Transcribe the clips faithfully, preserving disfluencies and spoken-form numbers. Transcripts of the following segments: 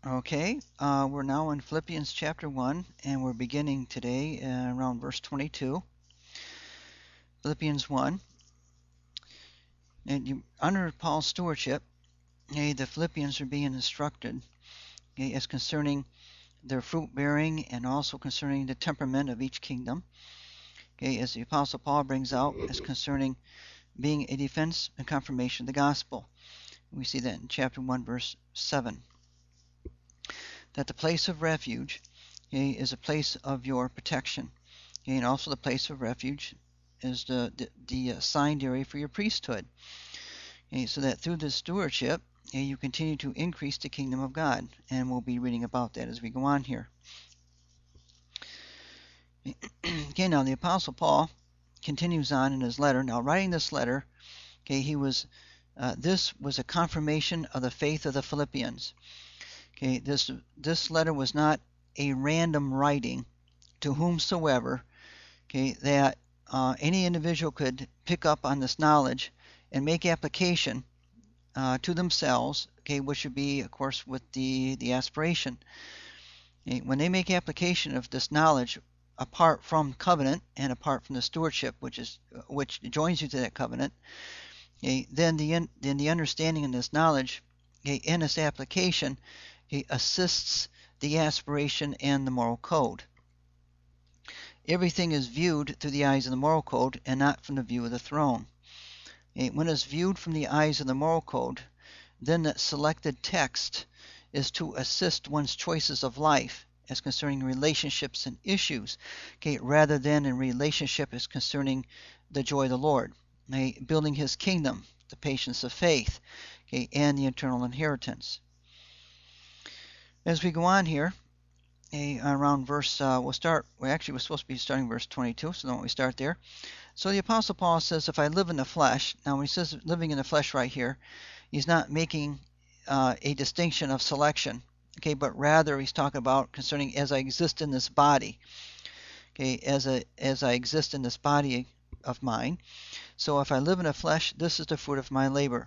Okay, uh, we're now in Philippians chapter one, and we're beginning today uh, around verse twenty-two. Philippians one. And you, under Paul's stewardship, okay, the Philippians are being instructed, okay, as concerning their fruit bearing and also concerning the temperament of each kingdom. Okay, as the Apostle Paul brings out, as concerning being a defense and confirmation of the gospel. We see that in chapter one, verse seven. That the place of refuge, okay, is a place of your protection. Okay, and also the place of refuge is the, the, the assigned area for your priesthood. Okay, so that through this stewardship, okay, you continue to increase the kingdom of God. And we'll be reading about that as we go on here. Okay, now the Apostle Paul continues on in his letter. Now, writing this letter, okay, he was uh, this was a confirmation of the faith of the Philippians. Okay, this this letter was not a random writing to whomsoever, okay, that uh, any individual could pick up on this knowledge and make application uh, to themselves, okay, which would be, of course, with the the aspiration. Okay, when they make application of this knowledge apart from covenant and apart from the stewardship, which is which joins you to that covenant, okay, then the then the understanding and this knowledge, okay, in this application, okay, assists the aspiration and the moral code. Everything is viewed through the eyes of the moral code and not from the view of the throne. Okay, when it's viewed from the eyes of the moral code, then that selected text is to assist one's choices of life as concerning relationships and issues, okay, rather than in relationship as concerning the joy of the Lord, okay, building his kingdom, the patience of faith, okay, and the eternal inheritance. As we go on here, okay, around verse, uh, we'll start, we actually we're supposed to be starting verse twenty-two, so don't we start there. So the Apostle Paul says, if I live in the flesh, now when he says living in the flesh right here, he's not making uh, a distinction of selection, okay, but rather he's talking about concerning as I exist in this body, okay, as a as I exist in this body of mine. So if I live in the flesh, this is the fruit of my labor.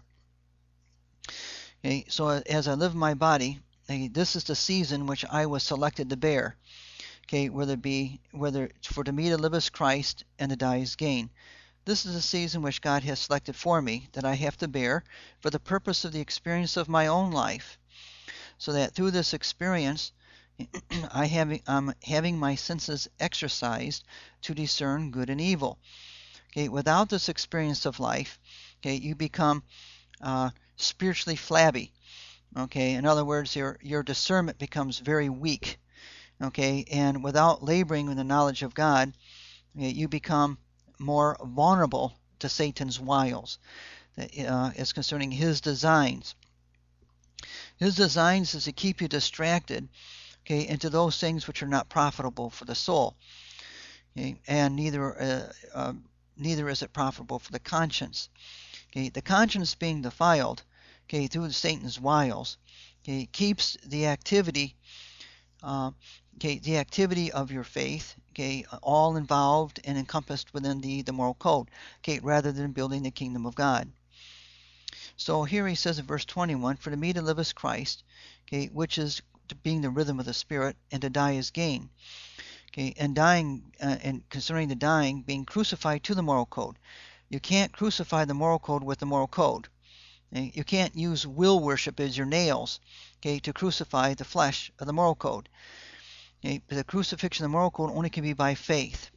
Okay, so as I live in my body, okay, this is the season which I was selected to bear. Okay, whether it be whether for to me to live as Christ and to die as gain. This is a season which God has selected for me that I have to bear for the purpose of the experience of my own life, so that through this experience I have, I'm having my senses exercised to discern good and evil. Okay, without this experience of life, okay, you become uh, spiritually flabby. Okay, in other words, your your discernment becomes very weak. Okay, and without laboring in the knowledge of God, okay, you become more vulnerable to Satan's wiles, uh, as concerning his designs. His designs is to keep you distracted, okay, into those things which are not profitable for the soul, okay, and neither uh, uh, neither is it profitable for the conscience. Okay, the conscience being defiled, okay, through Satan's wiles, okay, keeps the activity, uh, okay, the activity of your faith, okay, all involved and encompassed within the the moral code, okay, rather than building the kingdom of God. So here he says in verse twenty-one, for to me to live is Christ, okay, which is being the rhythm of the Spirit, and to die is gain. Okay, and dying, uh, and concerning the dying, being crucified to the moral code. You can't crucify the moral code with the moral code. Okay? You can't use will worship as your nails, okay, to crucify the flesh of the moral code. Okay? The crucifixion of the moral code only can be by faith.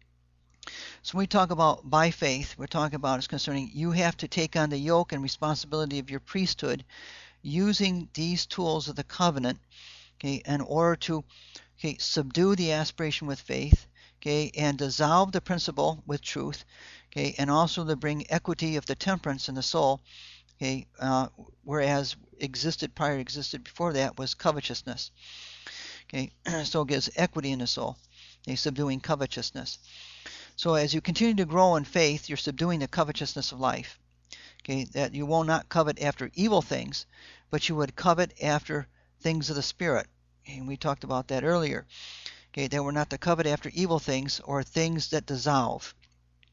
So when we talk about by faith, we're talking about is concerning you have to take on the yoke and responsibility of your priesthood using these tools of the covenant, okay, in order to, okay, subdue the aspiration with faith, okay, and dissolve the principle with truth, okay, and also to bring equity of the temperance in the soul, okay, uh, whereas existed prior existed before that was covetousness, okay, so it gives equity in the soul, okay, subduing covetousness. So as you continue to grow in faith, you're subduing the covetousness of life. Okay, that you will not covet after evil things, but you would covet after things of the Spirit. And we talked about that earlier. Okay, that we're not to covet after evil things or things that dissolve.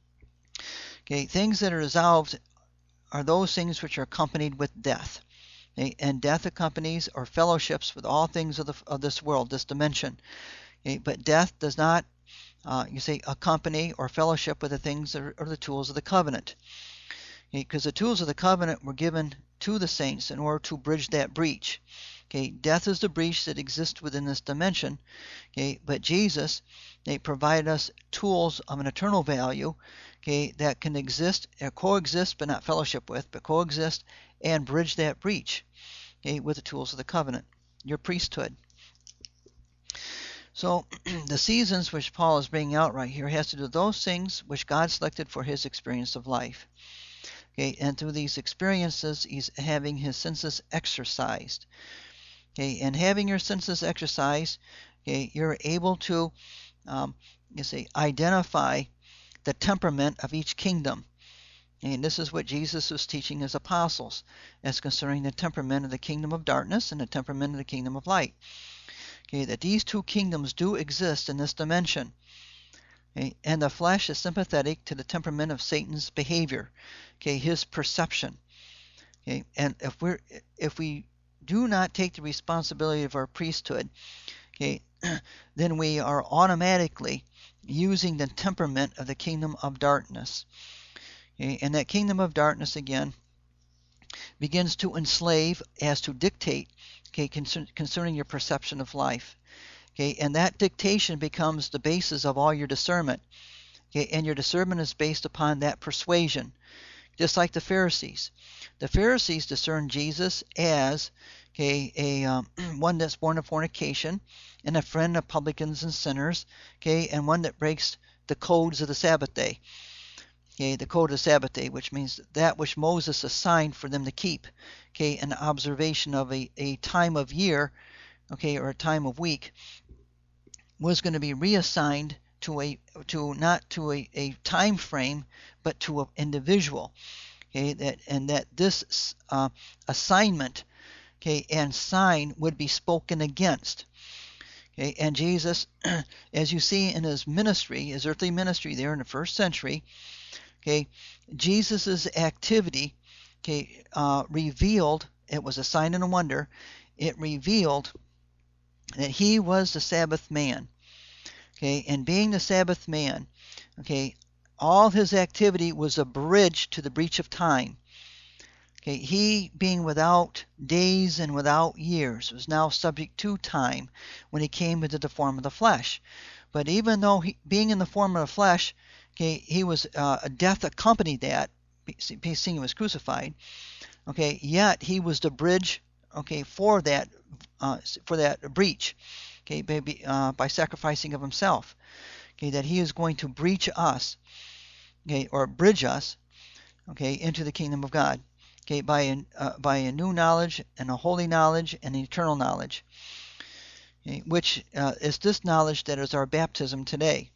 Okay, things that are dissolved are those things which are accompanied with death. Okay, and death accompanies or fellowships with all things of, the, of this world, this dimension. Okay, but death does not, uh, you say, accompany or fellowship with the things that are, or the tools of the covenant. Because okay, the tools of the covenant were given to the saints in order to bridge that breach. Okay, death is the breach that exists within this dimension. Okay, but Jesus, they provided us tools of an eternal value. Okay, that can exist, or coexist, but not fellowship with, but coexist and bridge that breach. Okay, with the tools of the covenant, your priesthood. So the seasons which Paul is bringing out right here has to do with those things which God selected for his experience of life. Okay, and through these experiences, he's having his senses exercised. Okay, and having your senses exercised, okay, you're able to, um, you say, identify the temperament of each kingdom. And this is what Jesus was teaching his apostles as concerning the temperament of the kingdom of darkness and the temperament of the kingdom of light. Okay, that these two kingdoms do exist in this dimension. Okay, and the flesh is sympathetic to the temperament of Satan's behavior, okay, his perception. Okay, and if we're if we do not take the responsibility of our priesthood, okay, then we are automatically using the temperament of the kingdom of darkness. Okay, and that kingdom of darkness again begins to enslave as to dictate, okay, concern, concerning your perception of life. Okay, and that dictation becomes the basis of all your discernment. Okay, and your discernment is based upon that persuasion, just like the Pharisees. The Pharisees discerned Jesus as, okay, a um, one that's born of fornication, and a friend of publicans and sinners, okay, and one that breaks the codes of the Sabbath day. Okay, the code of the Sabbath day, which means that which Moses assigned for them to keep, okay, an observation of a, a time of year, okay, or a time of week, was going to be reassigned to a to not to a, a time frame, but to an individual. Okay, that and that this uh, assignment, okay, and sign would be spoken against. Okay, and Jesus, as you see in his ministry, his earthly ministry there in the first century, okay, Jesus's activity, okay, uh, revealed, it was a sign and a wonder, it revealed that he was the Sabbath man. Okay, and being the Sabbath man, okay, all his activity was a bridge to the breach of time. Okay, he being without days and without years was now subject to time when he came into the form of the flesh. But even though he, being in the form of the flesh, okay, he was uh, a death accompanied that, seeing he was crucified. Okay, yet he was the bridge, okay, for that uh, for that breach. Okay, by, uh, by sacrificing of himself. Okay, that he is going to breach us, okay, or bridge us, okay, into the kingdom of God. Okay, by a, uh, by a new knowledge and a holy knowledge and an eternal knowledge, okay, which uh, is this knowledge that is our baptism today.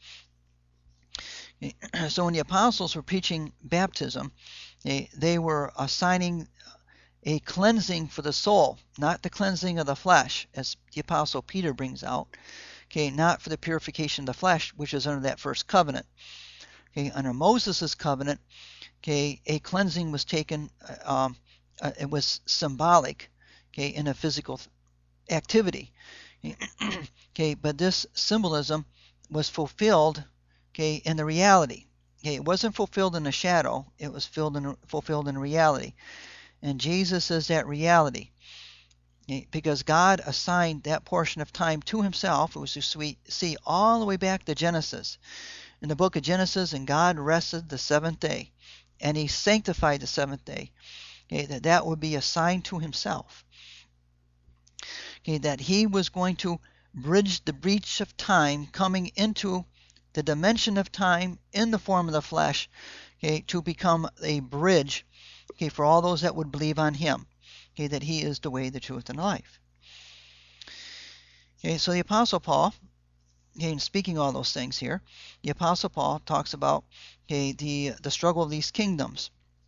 Okay, so when the apostles were preaching baptism, they, they were assigning a cleansing for the soul, not the cleansing of the flesh, as the apostle Peter brings out. Okay, not for the purification of the flesh, which is under that first covenant. Okay, under Moses' covenant, okay, a cleansing was taken, um, uh, it was symbolic, okay, in a physical activity. Okay, but this symbolism was fulfilled, okay, in the reality. Okay, it wasn't fulfilled in the shadow, it was filled in, fulfilled in reality. And Jesus is that reality. Okay, because God assigned that portion of time to himself. It was to see all the way back to Genesis. In the book of Genesis, and God rested the seventh day. And he sanctified the seventh day. Okay, that that would be assigned to himself. Okay, that he was going to bridge the breach of time coming into the dimension of time in the form of the flesh, okay, to become a bridge, okay, for all those that would believe on him, okay, that he is the way, the truth, and the life. Okay, so the Apostle Paul, okay, in speaking all those things here, the Apostle Paul talks about, okay, the the struggle of these kingdoms.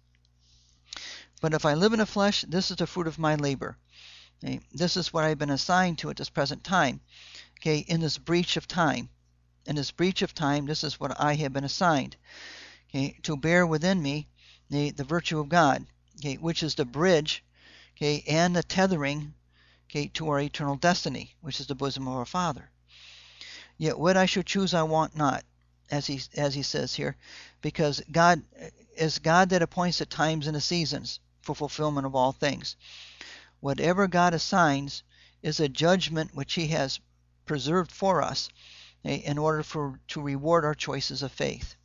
But if I live in the flesh, this is the fruit of my labor. Okay, this is what I've been assigned to at this present time. Okay, in this breach of time, in this breach of time, this is what I have been assigned. Okay, to bear within me the, the virtue of God, okay, which is the bridge, okay, and the tethering, okay, to our eternal destiny, which is the bosom of our Father. Yet what I should choose I want not, as he as he says here, because God is God that appoints the times and the seasons for fulfillment of all things. Whatever God assigns is a judgment which he has preserved for us, okay, in order for to reward our choices of faith.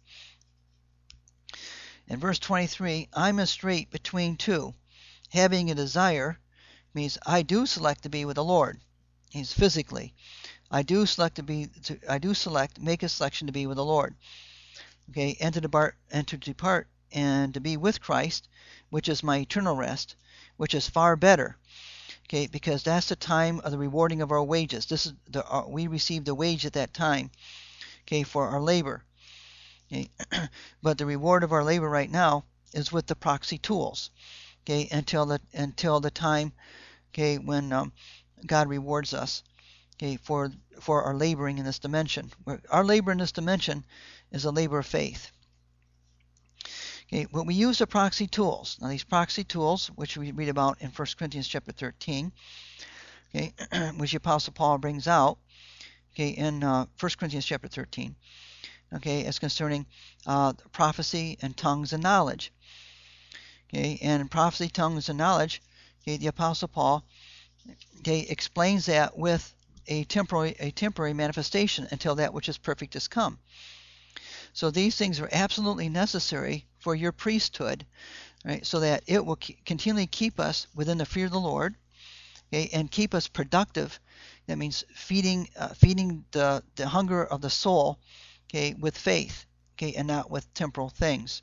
In verse twenty-three, I'm a strait between two, having a desire, means I do select to be with the Lord. He's physically. I do select to be. To, I do select, make a selection to be with the Lord. Okay, and to depart, and to depart, and to be with Christ, which is my eternal rest, which is far better. Okay, because that's the time of the rewarding of our wages. This is the uh, we receive the wage at that time. Okay, for our labor. Okay, but the reward of our labor right now is with the proxy tools. Okay, until the until the time, okay, when um, God rewards us, okay, for for our laboring in this dimension. Our labor in this dimension is a labor of faith. Okay, but we use the proxy tools. Now these proxy tools, which we read about in First Corinthians chapter thirteen, okay, which the Apostle Paul brings out, okay, in uh, First Corinthians chapter thirteen, okay, as concerning uh, prophecy and tongues and knowledge. Okay, and in prophecy, tongues, and knowledge, okay, the Apostle Paul, okay, explains that with a temporary a temporary manifestation until that which is perfect has come. So these things are absolutely necessary for your priesthood, right? So that it will continually keep us within the fear of the Lord, okay, and keep us productive. That means feeding uh, feeding the the hunger of the soul, okay, with faith, okay, and not with temporal things.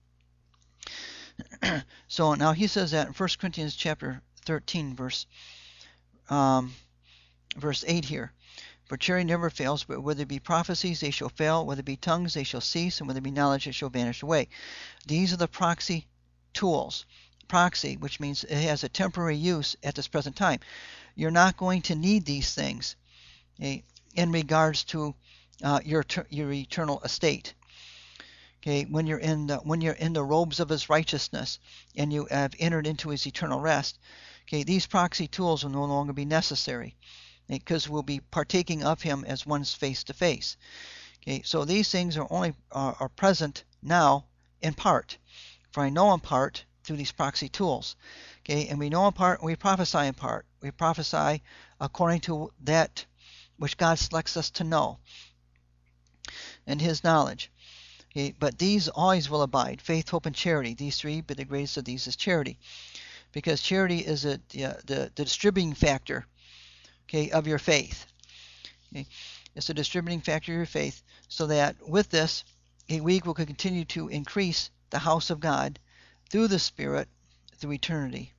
So now he says that in First Corinthians chapter thirteen, verse um, verse eight here. For charity never fails, but whether it be prophecies, they shall fail. Whether it be tongues, they shall cease. And whether it be knowledge, it shall vanish away. These are the proxy tools. Proxy, which means it has a temporary use at this present time. You're not going to need these things, okay, in regards to uh, your your eternal estate. Okay, when you're in the when you're in the robes of his righteousness and you have entered into his eternal rest, okay, these proxy tools will no longer be necessary, because we'll be partaking of him as one's face to face. Okay, so these things are only are, are present now in part. For I know in part through these proxy tools. Okay, and we know in part and we prophesy in part. We prophesy according to that which God selects us to know and his knowledge. Okay, but these always will abide: faith, hope, and charity. These three, but the greatest of these is charity, because charity is a, the, the, the distributing factor, okay, of your faith. Okay, it's a distributing factor of your faith, so that with this, okay, we will continue to increase the house of God through the Spirit through eternity.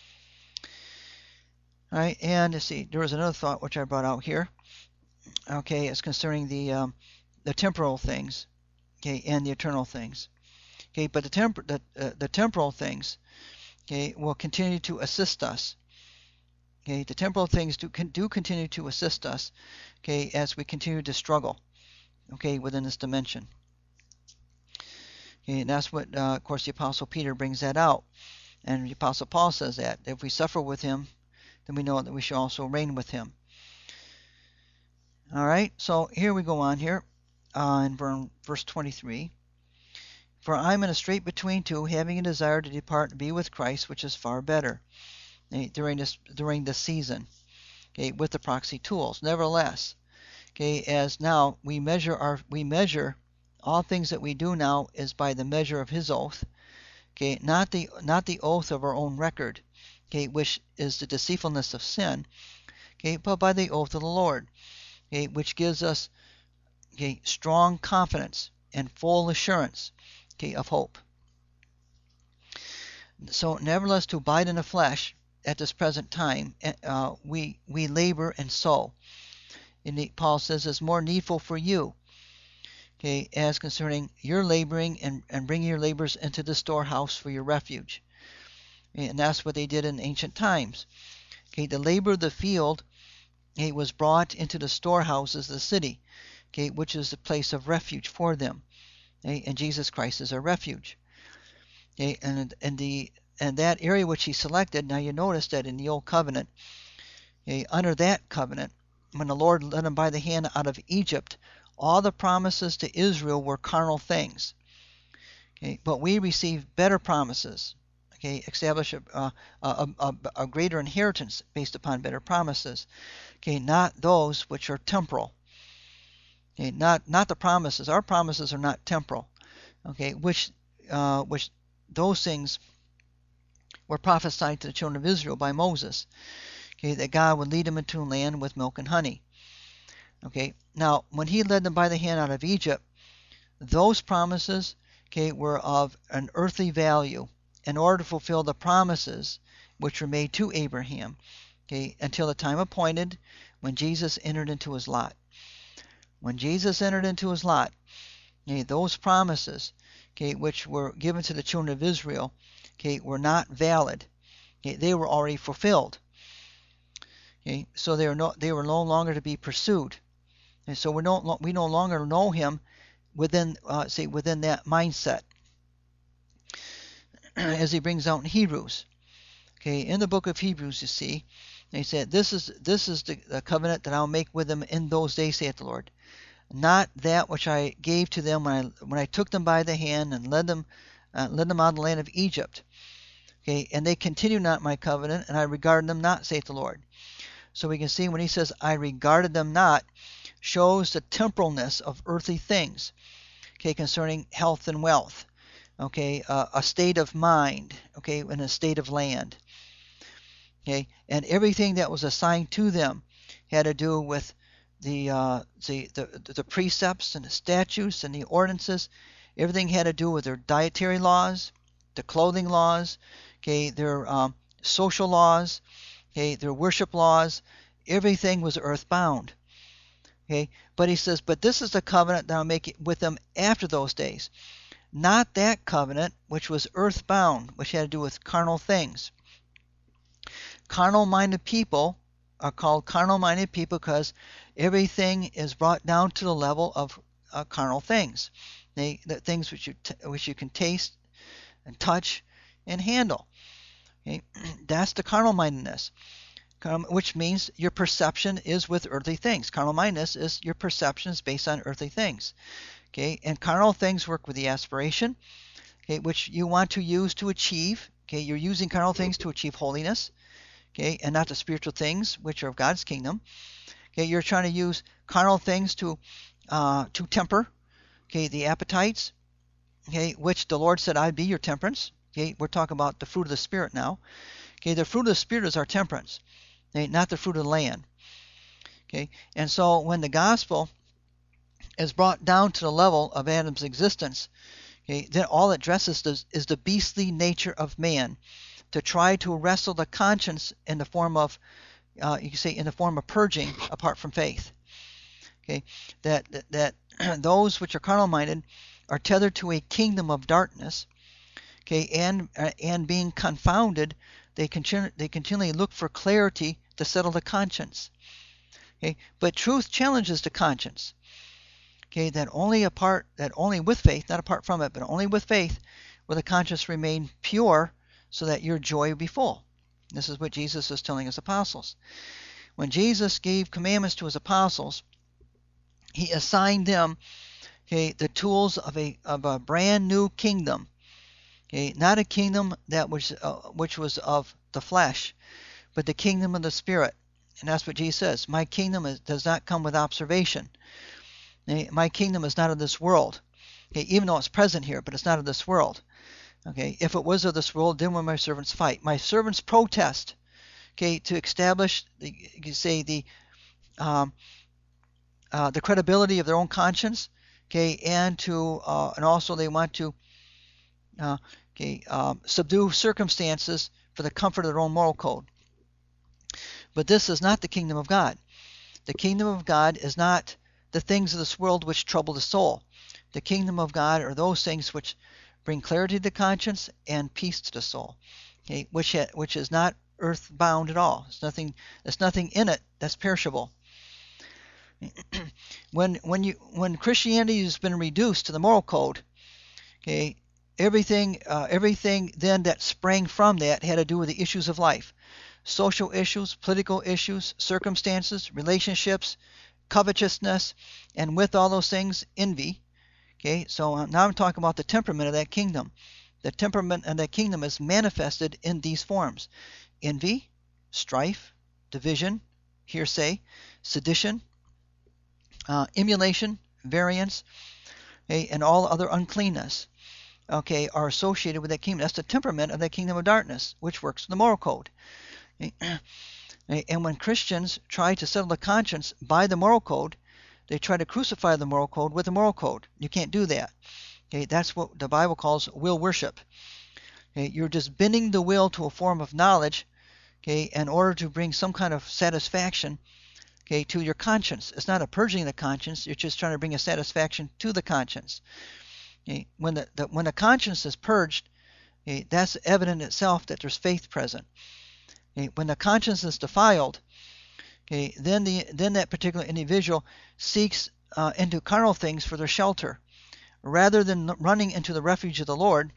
All right, and let's see, there was another thought which I brought out here. Okay, it's concerning the um, the temporal things. Okay, and the eternal things. Okay, but the temp the, uh, the temporal things, okay, will continue to assist us. Okay, the temporal things do can, do continue to assist us, okay, as we continue to struggle, okay, within this dimension. Okay, and that's what, uh, of course, the Apostle Peter brings that out, and the Apostle Paul says that if we suffer with him, then we know that we shall also reign with him. All right, so here we go on here. Uh, in verse twenty-three, for I am in a strait between two, having a desire to depart and be with Christ, which is far better, okay, during this during this season, okay, with the proxy tools. Nevertheless, okay, as now we measure our we measure all things that we do now is by the measure of his oath, okay, not the not the oath of our own record, okay, which is the deceitfulness of sin, okay, but by the oath of the Lord, okay, which gives us, okay, strong confidence and full assurance, okay, of hope. So nevertheless, to abide in the flesh at this present time, uh, we we labor and sow. And the, Paul says it's more needful for you, okay, as concerning your laboring and, and bringing your labors into the storehouse for your refuge. And that's what they did in ancient times. Okay, the labor of the field, okay, was brought into the storehouses of the city, okay, which is the place of refuge for them. Okay, and Jesus Christ is our refuge. Okay, and and the and that area which he selected, now you notice that in the Old Covenant, okay, under that covenant, when the Lord led them by the hand out of Egypt, all the promises to Israel were carnal things. Okay, but we receive better promises. Okay, establish a, a, a, a, a greater inheritance based upon better promises. Okay, not those which are temporal. Okay, not not the promises. Our promises are not temporal. Okay, which uh, which those things were prophesied to the children of Israel by Moses. Okay, that God would lead them into a land with milk and honey. Okay, now when He led them by the hand out of Egypt, those promises, okay, were of an earthly value in order to fulfill the promises which were made to Abraham, okay, until the time appointed when Jesus entered into his lot. When Jesus entered into his lot, okay, those promises, okay, which were given to the children of Israel, okay, were not valid. Okay, they were already fulfilled. Okay, so they were no they were no longer to be pursued, and so we no we no longer know Him within uh, say within that mindset. As he brings out in Hebrews, okay, in the book of Hebrews, you see, he said, "This is this is the, the covenant that I'll make with them in those days, saith the Lord, not that which I gave to them when I when I took them by the hand and led them uh, led them out of the land of Egypt. Okay, and they continue not my covenant, and I regarded them not, saith the Lord." So we can see when he says, "I regarded them not," shows the temporalness of earthly things. Okay, concerning health and wealth. Okay, uh, a state of mind, okay, and a state of land. Okay, and everything that was assigned to them had to do with the uh, the, the the precepts and the statutes and the ordinances. Everything had to do with their dietary laws, the clothing laws, okay, their um, social laws, okay, their worship laws. Everything was earthbound. Okay, but he says, "But this is the covenant that I'll make with them after those days." Not that covenant which was earthbound, which had to do with carnal things. Carnal-minded people are called carnal-minded people because everything is brought down to the level of uh, carnal things. They, the things which you t which you can taste and touch and handle. Okay? That's the carnal-mindedness, which means your perception is with earthly things. Carnal-mindedness is your perception is based on earthly things. Okay, and carnal things work with the aspiration, okay, which you want to use to achieve. Okay, you're using carnal things to achieve holiness, okay, and not the spiritual things which are of God's kingdom. Okay, you're trying to use carnal things to uh, to temper, okay, the appetites, okay, which the Lord said, "I'd be your temperance." Okay, we're talking about the fruit of the Spirit now. Okay, the fruit of the Spirit is our temperance, okay, not the fruit of the land. Okay, and so when the gospel is brought down to the level of Adam's existence, okay, then all it addresses is, is the beastly nature of man, to try to wrestle the conscience in the form of, uh, you can say, in the form of purging apart from faith. Okay, that that, that those which are carnal-minded are tethered to a kingdom of darkness. Okay, and uh, and being confounded, they continue they continually look for clarity to settle the conscience. Okay, but truth challenges the conscience. Okay, that only apart, that only with faith, not apart from it, but only with faith, will the conscience remain pure, so that your joy will be full. This is what Jesus is telling his apostles. When Jesus gave commandments to his apostles, he assigned them, okay, the tools of a of a brand new kingdom. Okay, not a kingdom that was uh, which was of the flesh, but the kingdom of the Spirit. And that's what Jesus says. My kingdom is, does not come with observation. My kingdom is not of this world, okay, even though it's present here, but it's not of this world. Okay, if it was of this world, then will my servants fight. My servants protest, okay, to establish, the, you can say, the um, uh, the credibility of their own conscience, okay, and to uh, and also they want to uh, okay um, subdue circumstances for the comfort of their own moral code. But this is not the kingdom of God. The kingdom of God is not the things of this world which trouble the soul. The kingdom of God are those things which bring clarity to the conscience and peace to the soul, okay, which ha which is not earthbound at all. There's nothing. There's nothing in it that's perishable. when when you when Christianity has been reduced to the moral code, okay, everything, uh, everything then that sprang from that had to do with the issues of life. Social issues, political issues, circumstances, relationships, covetousness, and with all those things, envy. Okay, so uh, now I'm talking about the temperament of that kingdom. The temperament of that kingdom is manifested in these forms: envy, strife, division, hearsay, sedition, uh, emulation, variance, okay, and all other uncleanness, okay, are associated with that kingdom. That's the temperament of that kingdom of darkness, which works with the moral code. Okay? And when Christians try to settle the conscience by the moral code, they try to crucify the moral code with the moral code. You can't do that. Okay, that's what the Bible calls will worship. Okay, you're just bending the will to a form of knowledge, okay, in order to bring some kind of satisfaction, okay, to your conscience. It's not a purging of the conscience. You're just trying to bring a satisfaction to the conscience. Okay, when the, the when the conscience is purged, okay, that's evident in itself that there's faith present. Okay, when the conscience is defiled, okay, then the then that particular individual seeks uh, into carnal things for their shelter, rather than running into the refuge of the Lord.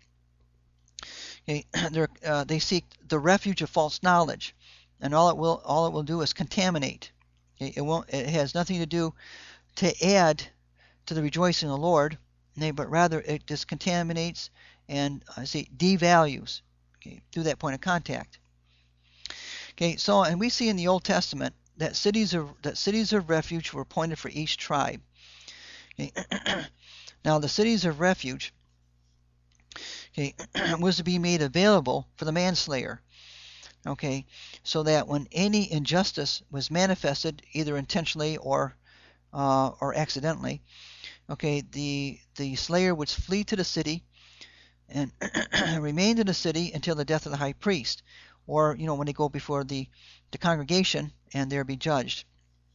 Okay, uh, they seek the refuge of false knowledge, and all it will all it will do is contaminate. Okay, it won't. It has nothing to do to add to the rejoicing of the Lord, nay, but rather it just contaminates and I uh, see devalues. Okay, through that point of contact. Okay, so and we see in the Old Testament that cities of that cities of refuge were appointed for each tribe. Okay. Now the cities of refuge, okay, was to be made available for the manslayer. Okay, so that when any injustice was manifested, either intentionally or uh, or accidentally, okay, the the slayer would flee to the city and remain in the city until the death of the high priest, or you know when they go before the the congregation and there be judged.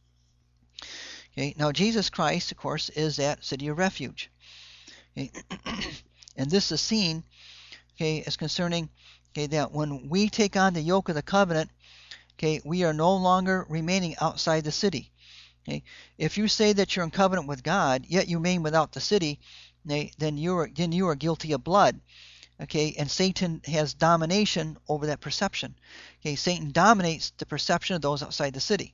Okay, now Jesus Christ, of course, is that city of refuge. Okay. And this is seen, okay, as concerning, okay, that when we take on the yoke of the covenant, okay, we are no longer remaining outside the city. Okay, if you say that you're in covenant with God, yet you remain without the city, okay, then you are then you are guilty of blood. Okay, and Satan has domination over that perception. Okay, Satan dominates the perception of those outside the city.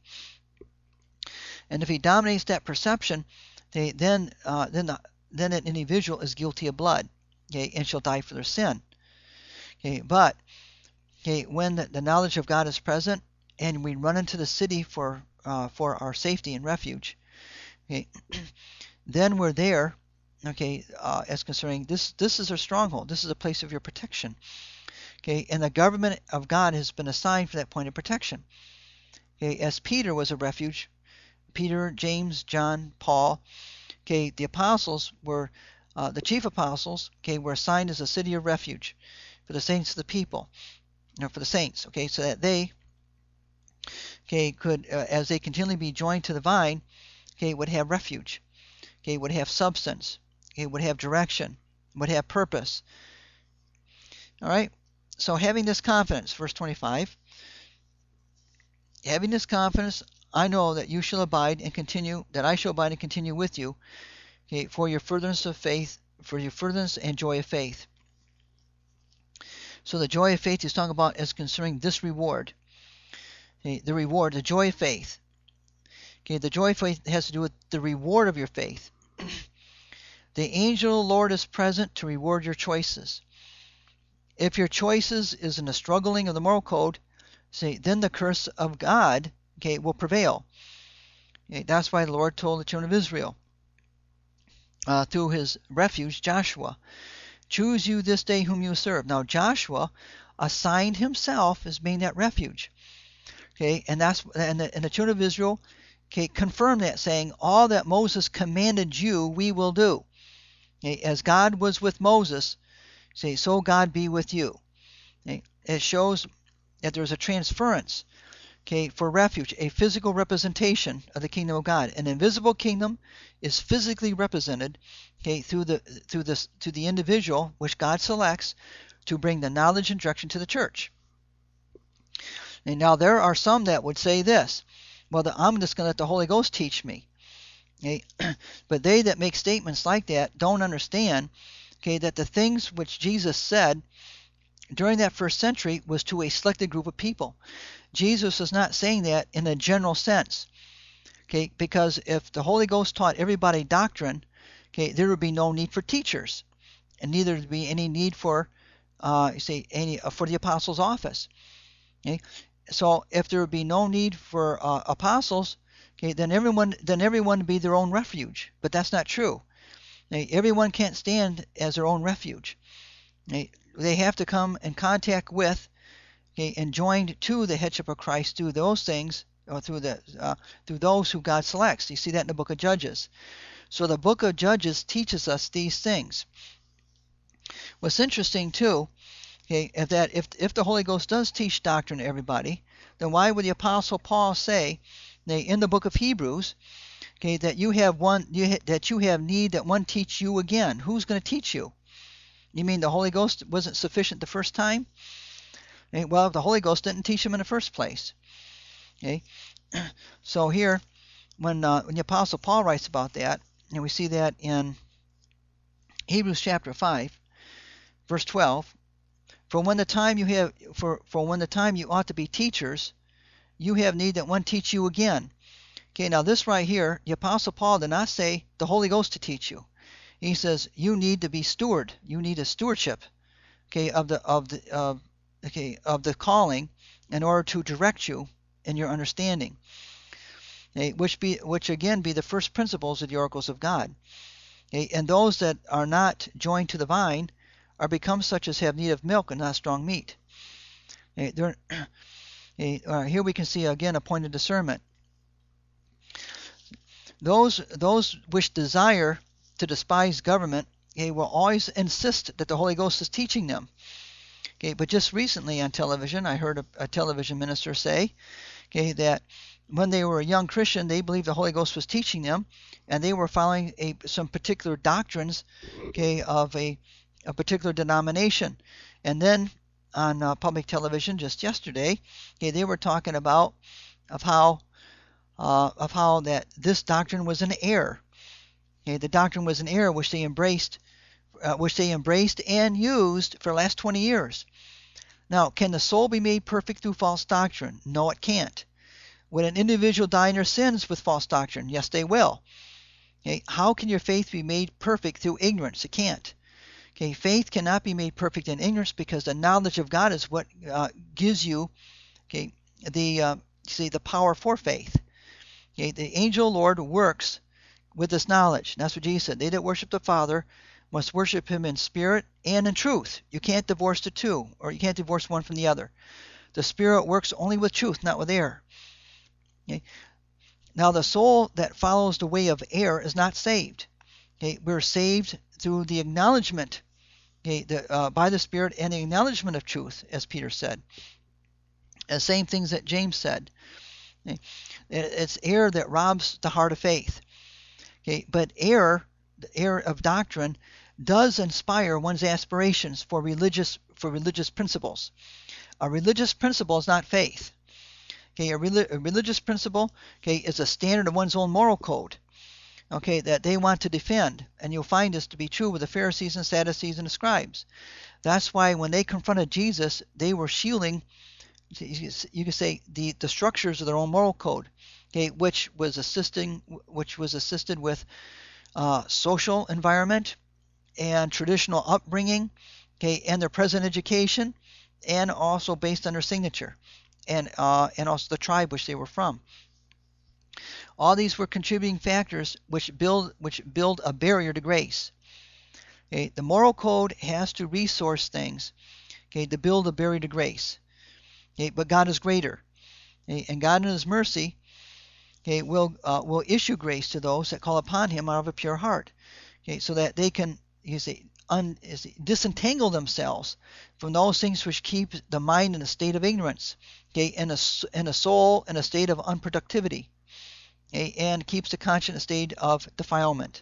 And if he dominates that perception, they, then uh, then the, then an individual is guilty of blood, okay, and shall die for their sin. Okay, but okay, when the, the knowledge of God is present, and we run into the city for uh, for our safety and refuge, okay, then we're there. Okay, uh, as concerning this, this is our stronghold. This is a place of your protection. Okay, and the government of God has been assigned for that point of protection. Okay, as Peter was a refuge, Peter, James, John, Paul. Okay, the apostles were uh, the chief apostles. Okay, were assigned as a city of refuge for the saints of the people, or for the saints. Okay, so that they, okay, could uh, as they continually be joined to the vine, okay, would have refuge. Okay, would have substance. Okay, would have direction. Would have purpose. All right. So having this confidence, verse twenty-five. Having this confidence, I know that you shall abide and continue, that I shall abide and continue with you, okay, for your furtherance of faith, for your furtherance and joy of faith. So the joy of faith he's talking about is concerning this reward. Okay, the reward, the joy of faith. Okay, the joy of faith has to do with the reward of your faith. The angel of the Lord is present to reward your choices. If your choices is in the struggling of the moral code, say, then the curse of God, okay, will prevail. Okay, that's why the Lord told the children of Israel uh, through his refuge, Joshua, choose you this day whom you serve. Now Joshua assigned himself as being that refuge. Okay, and that's and the, and the children of Israel, okay, confirmed that, saying, all that Moses commanded you, we will do. Okay, as God was with Moses, say, so God be with you. Okay, it shows that there's a transference, okay, for refuge, a physical representation of the kingdom of God. An invisible kingdom is physically represented, okay, through the through this to the individual which God selects to bring the knowledge and direction to the church. And now there are some that would say this, well, the, I'm just going to let the Holy Ghost teach me. Okay? But they that make statements like that don't understand, okay, that the things which Jesus said during that first century was to a selected group of people. Jesus is not saying that in a general sense, okay, because if the Holy Ghost taught everybody doctrine, okay, there would be no need for teachers, and neither would be any need for, uh, say, any uh, for the apostles' office. Okay, so if there would be no need for uh, apostles, okay, then everyone then everyone would be their own refuge. But that's not true. Okay, everyone can't stand as their own refuge. Okay, they have to come in contact with, okay, and joined to the headship of Christ through those things, or through the uh, through those who God selects. You see that in the book of Judges. So the book of Judges teaches us these things. What's interesting too, okay, if that if if the Holy Ghost does teach doctrine to everybody, then why would the Apostle Paul say, in the book of Hebrews, okay, that you have one you ha, that you have need that one teach you again? Who's going to teach you? You mean the Holy Ghost wasn't sufficient the first time? Okay, well, the Holy Ghost didn't teach him in the first place. Okay, so here, when uh, when the Apostle Paul writes about that, and we see that in Hebrews chapter five, verse twelve. For when the time you have for for when the time you ought to be teachers, you have need that one teach you again. Okay, now this right here, the Apostle Paul did not say the Holy Ghost to teach you. He says you need to be steward. You need a stewardship, okay, of the of the of okay of the calling, in order to direct you in your understanding. Okay, which be which again be the first principles of the oracles of God. Okay, and those that are not joined to the vine are become such as have need of milk and not strong meat. Okay, okay, uh, here we can see again a point of discernment. Those those which desire to despise government, okay, will always insist that the Holy Ghost is teaching them. Okay, but just recently on television, I heard a, a television minister say, okay, that when they were a young Christian, they believed the Holy Ghost was teaching them, and they were following a, some particular doctrines, okay, of a, a particular denomination. And then on uh, public television just yesterday, okay, they were talking about of how uh, of how that this doctrine was an error. Okay, the doctrine was an error which they embraced, uh, which they embraced and used for the last twenty years. Now, can the soul be made perfect through false doctrine? No, it can't. Would an individual die in their sins with false doctrine? Yes, they will. Okay, how can your faith be made perfect through ignorance? It can't. Okay, faith cannot be made perfect in ignorance, because the knowledge of God is what uh, gives you, okay, the uh, see the power for faith. Okay, the angel Lord works with this knowledge. And that's what Jesus said. They that worship the Father must worship him in spirit and in truth. You can't divorce the two, or you can't divorce one from the other. The Spirit works only with truth, not with error. Okay? Now, the soul that follows the way of error is not saved. Okay? We're saved through the acknowledgement, okay, the, uh, by the Spirit, and the acknowledgement of truth, as Peter said. The same things that James said. Okay? It's error that robs the heart of faith. Okay, but error, the error of doctrine, does inspire one's aspirations for religious for religious principles. A religious principle is not faith. Okay, a, rel a religious principle, okay, is a standard of one's own moral code. Okay, that they want to defend, and you'll find this to be true with the Pharisees and Sadducees and the scribes. That's why when they confronted Jesus, they were shielding, you could say, the the structures of their own moral code. Okay, which was assisting, which was assisted with uh, social environment and traditional upbringing, okay, and their present education, and also based on their signature, and uh, and also the tribe which they were from. All these were contributing factors which build which build a barrier to grace. Okay, the moral code has to resource things, okay, to build a barrier to grace. Okay, but God is greater, okay, and God in His mercy, okay, will uh, will issue grace to those that call upon Him out of a pure heart, okay, so that they can, you say, un, you say, disentangle themselves from those things which keep the mind in a state of ignorance, okay, and a and a soul in a state of unproductivity, okay, and keeps the conscience in a state of defilement.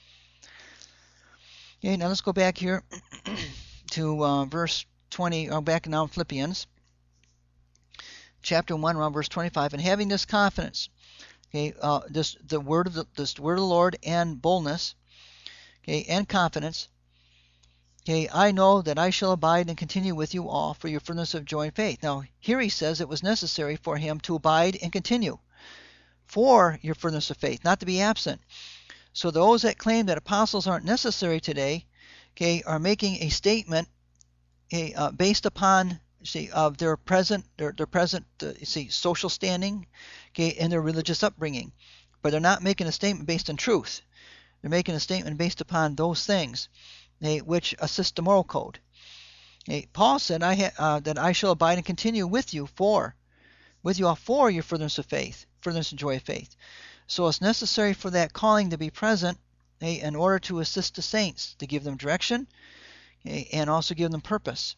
Okay, now let's go back here to uh, verse twenty. Uh, back now in Philippians, chapter one, around verse twenty-five, and having this confidence. Okay, uh, this the word of the this word of the Lord and boldness, okay, and confidence, Okay, I know that I shall abide and continue with you all for your furtherance of joy and faith. Now, here he says it was necessary for him to abide and continue for your furtherance of faith, not to be absent. So those that claim that apostles aren't necessary today, okay, are making a statement, okay, uh, based upon, see, of their present, their, their present, uh, see, social standing, okay, and their religious upbringing, but they're not making a statement based on truth. They're making a statement based upon those things, okay, which assist the moral code. Okay, Paul said, "I ha- uh, that I shall abide and continue with you for, with you all for your furtherance of faith, furtherance and joy of faith." So it's necessary for that calling to be present, okay, in order to assist the saints, to give them direction, okay, and also give them purpose.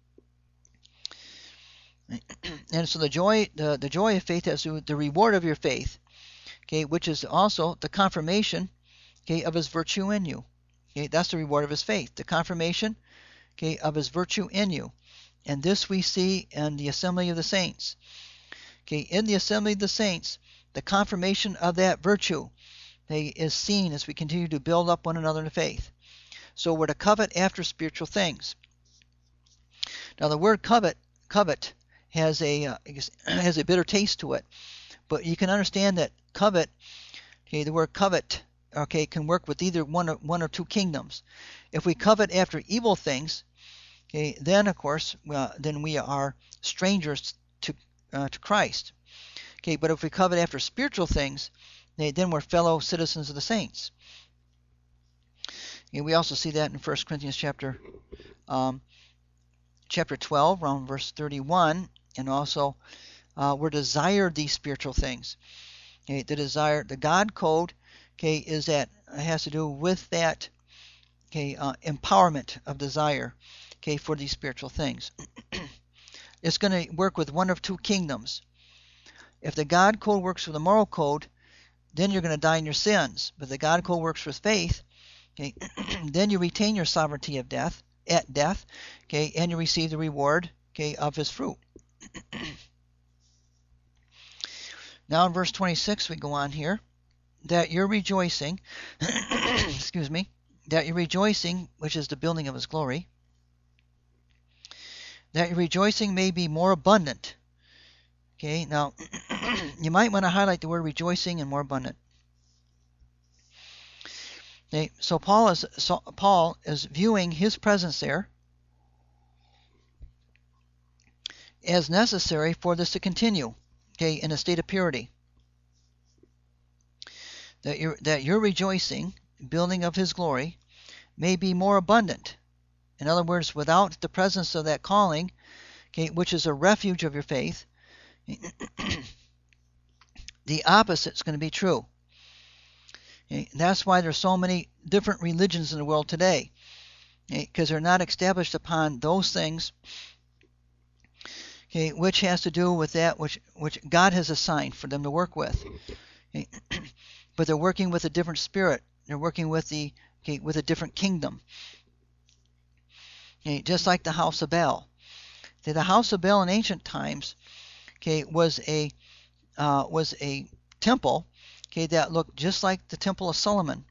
And so the joy, the, the joy of faith has the reward of your faith, okay, which is also the confirmation, okay, of his virtue in you. Okay, that's the reward of his faith, the confirmation, okay, of his virtue in you. And this we see in the assembly of the saints. Okay, in the assembly of the saints, the confirmation of that virtue, okay, is seen as we continue to build up one another in faith. So we're to covet after spiritual things. Now the word covet, covet has a uh, has a bitter taste to it, but you can understand that covet, okay, the word covet, okay, can work with either one or one or two kingdoms. If we covet after evil things, okay, then of course, uh, then we are strangers to uh, to Christ. Okay, but if we covet after spiritual things, then we're fellow citizens of the saints. Okay, we also see that in First Corinthians chapter um, chapter twelve, around verse thirty-one, and also uh, we're desired these spiritual things. Okay, the desire, the God code, okay, is that it has to do with that, okay, uh, empowerment of desire, okay, for these spiritual things. It's going to work with one of two kingdoms. If the God code works with the moral code, then you're going to die in your sins. But the God code works with faith, okay, then you retain your sovereignty of death at death, okay, and you receive the reward, okay, of his fruit. Now in verse twenty-six we go on here, that you're rejoicing, excuse me, that you're rejoicing, which is the building of his glory, that your rejoicing may be more abundant. Okay, now you might want to highlight the word rejoicing and more abundant. Okay, so Paul is so Paul is viewing his presence there as necessary for this to continue, okay, in a state of purity. That your that your rejoicing, building of his glory, may be more abundant. In other words, without the presence of that calling, okay, which is a refuge of your faith, the opposite is going to be true. Okay, that's why there's so many different religions in the world today, because okay, they're not established upon those things, okay, which has to do with that which which God has assigned for them to work with. Okay, but they're working with a different spirit. They're working with the okay, with a different kingdom. Okay, just like the house of Baal. Okay, the house of Baal in ancient times, okay, was a uh, was a temple, okay, that looked just like the Temple of Solomon.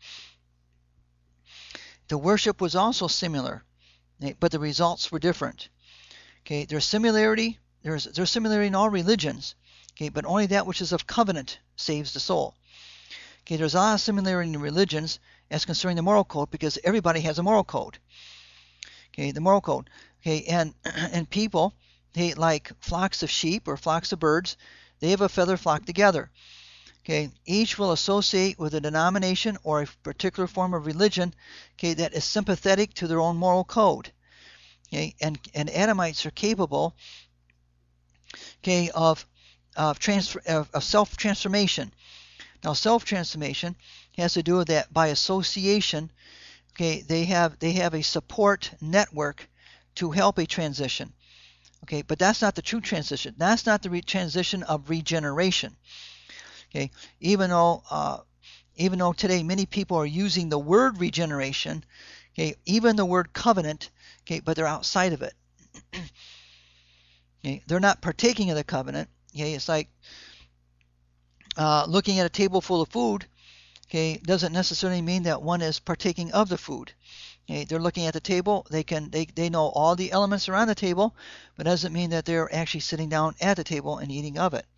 The worship was also similar, okay, but the results were different. Okay, there's similarity. There's there's similarity in all religions, okay, but only that which is of covenant saves the soul. Okay, there's a lot of similarity in religions as concerning the moral code, because everybody has a moral code. Okay, the moral code. Okay, and and people, they like flocks of sheep or flocks of birds, they have a feather flock together. Okay, each will associate with a denomination or a particular form of religion, okay, that is sympathetic to their own moral code. Okay, and and Adamites are capable, okay, of of transfer of, of self transformation. Now, self transformation has to do with that by association. Okay, they have they have a support network to help a transition. Okay, but that's not the true transition. That's not the re- transition of regeneration. Okay, even though uh, even though today many people are using the word regeneration, okay, even the word covenant, okay, but they're outside of it. Okay, they're not partaking of the covenant. Okay, it's like uh, looking at a table full of food. Okay, doesn't necessarily mean that one is partaking of the food. Okay, they're looking at the table. They can they, they know all the elements around the table, but doesn't mean that they're actually sitting down at the table and eating of it.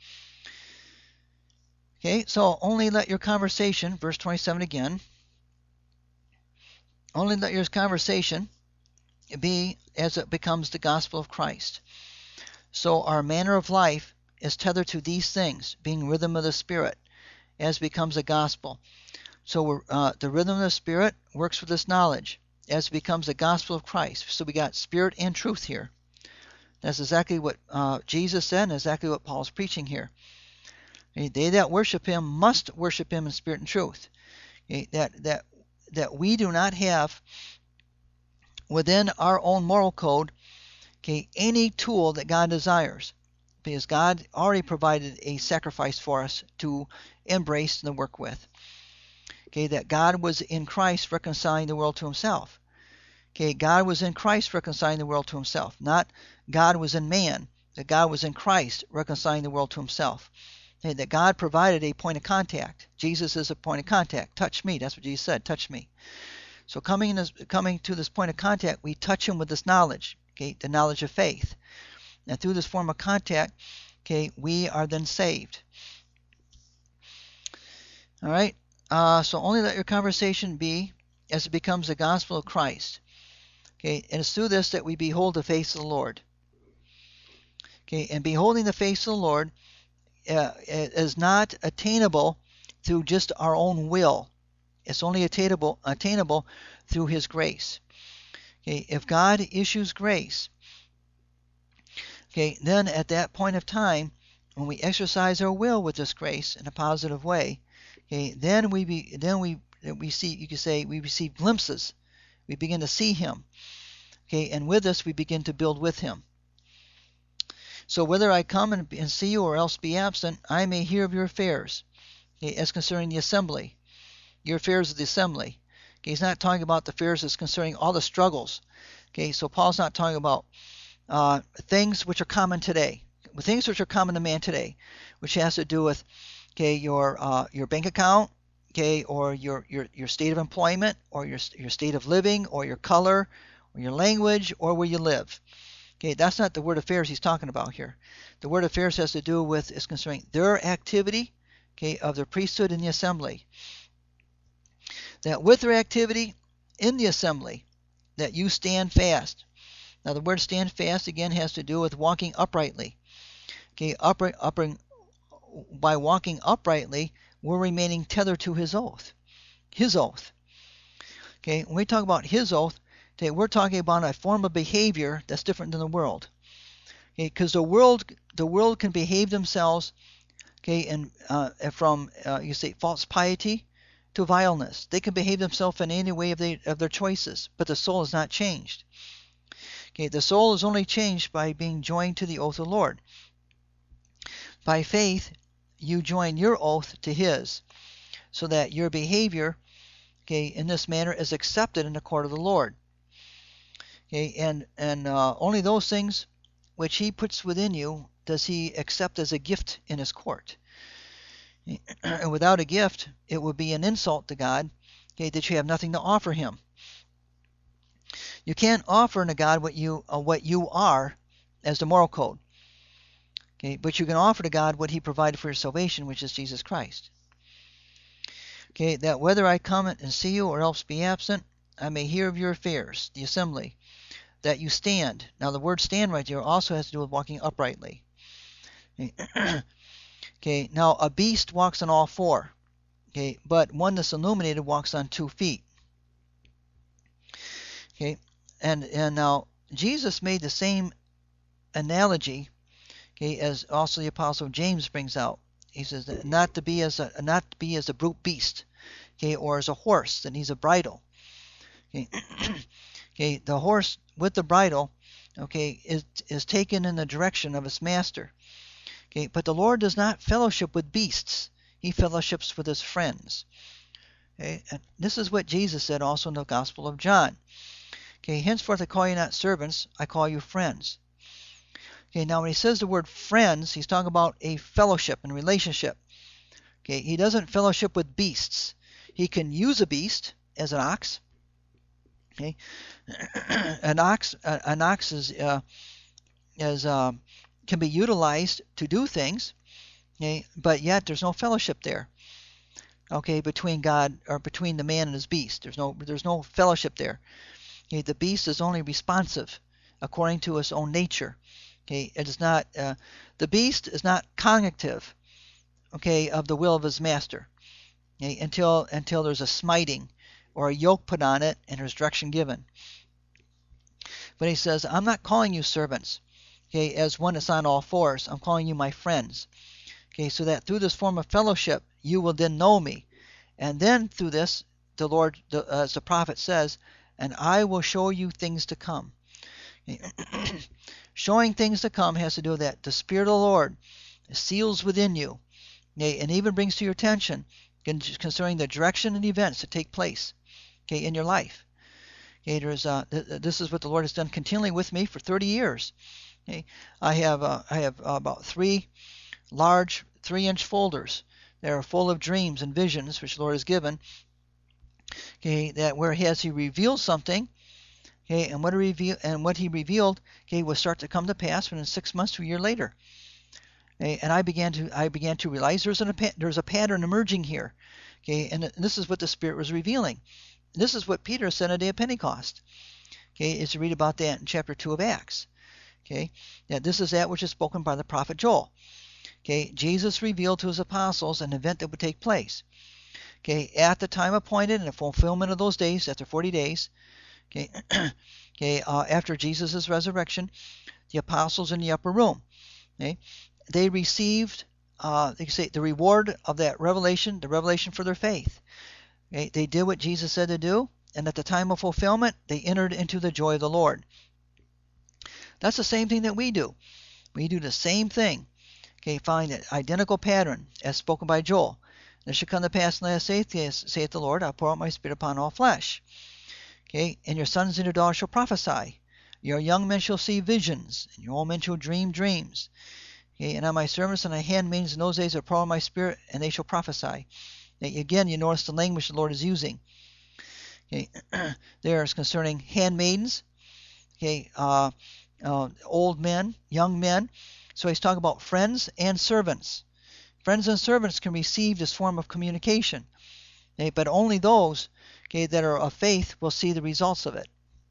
Okay, so only let your conversation, verse twenty-seven again, only let your conversation be as it becomes the gospel of Christ. So our manner of life is tethered to these things, being rhythm of the Spirit, as becomes a gospel. So we're, uh, the rhythm of the Spirit works with this knowledge, as becomes the gospel of Christ. So we got Spirit and truth here. That's exactly what uh, Jesus said, and exactly what Paul's preaching here. Okay, they that worship Him must worship Him in spirit and truth. Okay, that that that we do not have within our own moral code, okay, any tool that God desires, because God already provided a sacrifice for us to embrace and to work with. Okay, that God was in Christ reconciling the world to Himself. Okay, God was in Christ reconciling the world to Himself, not God was in man. That God was in Christ reconciling the world to Himself. Okay, that God provided a point of contact. Jesus is a point of contact. Touch me. That's what Jesus said. Touch me. So coming in this, coming to this point of contact, we touch Him with this knowledge. Okay, the knowledge of faith. And through this form of contact, okay, we are then saved. All right. Uh, so only let your conversation be as it becomes the gospel of Christ. Okay, and it's through this that we behold the face of the Lord. Okay, and beholding the face of the Lord uh, is not attainable through just our own will. It's only attainable attainable through His grace. Okay, if God issues grace, okay, then at that point of time, when we exercise our will with this grace in a positive way, okay, then we be then we we see, you could say, we receive glimpses. We begin to see Him. Okay, and with this we begin to build with Him. So whether I come and, and see you or else be absent, I may hear of your affairs. Okay, as concerning the assembly, your affairs of the assembly. Okay, he's not talking about the affairs as concerning all the struggles. Okay, so Paul's not talking about uh, things which are common today, things which are common to man today, which has to do with, okay, your uh, your bank account, okay, or your your your state of employment, or your your state of living, or your color, or your language, or where you live. Okay, that's not the word affairs he's talking about here. The word affairs has to do with, is concerning their activity, okay, of the priesthood in the assembly. That with their activity in the assembly, that you stand fast. Now the word stand fast again has to do with walking uprightly. Okay, upright, upright, by walking uprightly, we're remaining tethered to His oath. His oath. Okay, when we talk about His oath, okay, we're talking about a form of behavior that's different than the world. Okay, because the world, the world can behave themselves, okay, and uh, from uh, you say false piety to vileness. They can behave themselves in any way of, they, of their choices, but the soul is not changed. Okay, the soul is only changed by being joined to the oath of the Lord. By faith, you join your oath to His, so that your behavior, okay, in this manner is accepted in the court of the Lord. Okay, and and uh, only those things which He puts within you does He accept as a gift in His court. And without a gift, it would be an insult to God, okay, that you have nothing to offer Him. You can't offer to God what you uh, what you are as the moral code. Okay, but you can offer to God what He provided for your salvation, which is Jesus Christ. Okay, that whether I come and see you or else be absent, I may hear of your affairs, the assembly, that you stand. Now the word stand right there also has to do with walking uprightly. Okay, okay, now a beast walks on all four. Okay, but one that's illuminated walks on two feet. Okay, and and now Jesus made the same analogy, okay, as also the Apostle James brings out. He says that not to be as a not to be as a brute beast, okay, or as a horse that needs a bridle. Okay, okay, the horse with the bridle, okay, is is taken in the direction of its master. Okay, but the Lord does not fellowship with beasts; He fellowships with His friends. Okay, and this is what Jesus said also in the Gospel of John. Okay, henceforth I call you not servants, I call you friends. Okay, now when he says the word friends, he's talking about a fellowship and relationship. Okay, he doesn't fellowship with beasts. He can use a beast as an ox. Okay, an ox, an ox is uh, is uh, can be utilized to do things, okay, but yet there's no fellowship there, okay, between God or between the man and his beast. There's no there's no fellowship there. Okay, the beast is only responsive according to its own nature. Okay, it is not uh, the beast is not cognitive, okay, of the will of his master, okay, until until there's a smiting or a yoke put on it and there's direction given. But he says, I'm not calling you servants, okay, as one that's on all fours. I'm calling you my friends, okay, so that through this form of fellowship you will then know me, and then through this, the Lord, the, uh, as the prophet says, and I will show you things to come. Okay. Showing things to come has to do with that. The Spirit of the Lord seals within you, okay, and even brings to your attention concerning the direction and events that take place, okay, in your life. Okay, there's uh, th- this is what the Lord has done continually with me for thirty years. Okay, I have uh, I have uh, about three large three-inch folders that are full of dreams and visions which the Lord has given. Okay, that where has He revealed something, okay, and what he reveal and what He revealed, okay, will start to come to pass within six months to a year later. Okay, and I began to I began to realize there's an there's a pattern emerging here. Okay, and this is what the Spirit was revealing. This is what Peter said on the day of Pentecost. Okay, is to read about that in chapter two of Acts. Okay, that this is that which is spoken by the prophet Joel. Okay, Jesus revealed to his apostles an event that would take place. Okay, at the time appointed in the fulfillment of those days, after forty days. Okay, okay, uh, after Jesus' resurrection, the apostles in the upper room, okay, they received, uh, they say, the reward of that revelation, the revelation for their faith. Okay, they did what Jesus said to do, and at the time of fulfillment, they entered into the joy of the Lord. That's the same thing that we do. We do the same thing. Okay, find an identical pattern as spoken by Joel. This shall come to pass in the last days, saith the Lord, I'll pour out my Spirit upon all flesh. Okay, and your sons and your daughters shall prophesy. Your young men shall see visions, and your old men shall dream dreams. Okay, and on my servants and my handmaidens in those days I'll pour out my Spirit, and they shall prophesy. Okay, again, you notice the language the Lord is using. Okay, there is concerning handmaidens. Okay, uh, uh, old men, young men. So he's talking about friends and servants. Friends and servants can receive this form of communication, okay, but only those, okay, that are of faith will see the results of it.